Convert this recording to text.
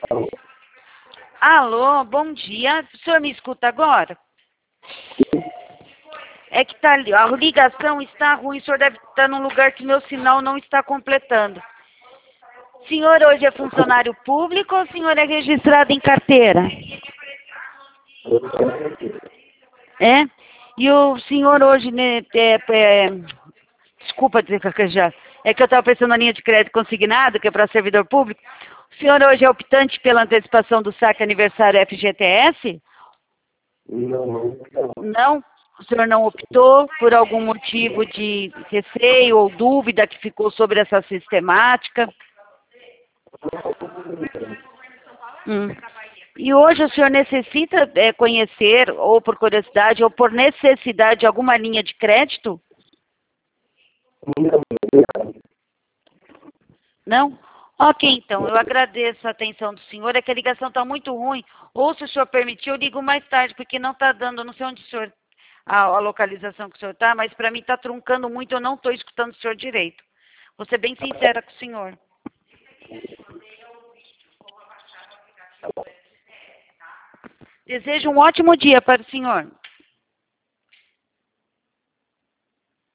Alô? Alô, bom dia. O senhor me escuta agora? É que tá ali, a ligação está ruim, o senhor deve estar num lugar que meu sinal não está completando. O senhor hoje é funcionário público ou o senhor é registrado em carteira? É? E o senhor hoje, né, desculpa dizer que já, é que eu estava pensando na linha de crédito consignado, que é para servidor público. O senhor hoje é optante pela antecipação do saque aniversário FGTS? Não. Não? O senhor não optou por algum motivo de receio ou dúvida que ficou sobre essa sistemática? Hum. E hoje o senhor necessita conhecer, ou por curiosidade, ou por necessidade, alguma linha de crédito? Não? Ok, então, eu agradeço a atenção do senhor. É que a ligação está muito ruim. Ou, se o senhor permitir, eu ligo mais tarde, porque não está dando, eu não sei onde o senhor, a localização que o senhor está, mas para mim está truncando muito, eu não estou escutando o senhor direito. Vou ser bem sincera com o senhor. Desejo um ótimo dia para o senhor.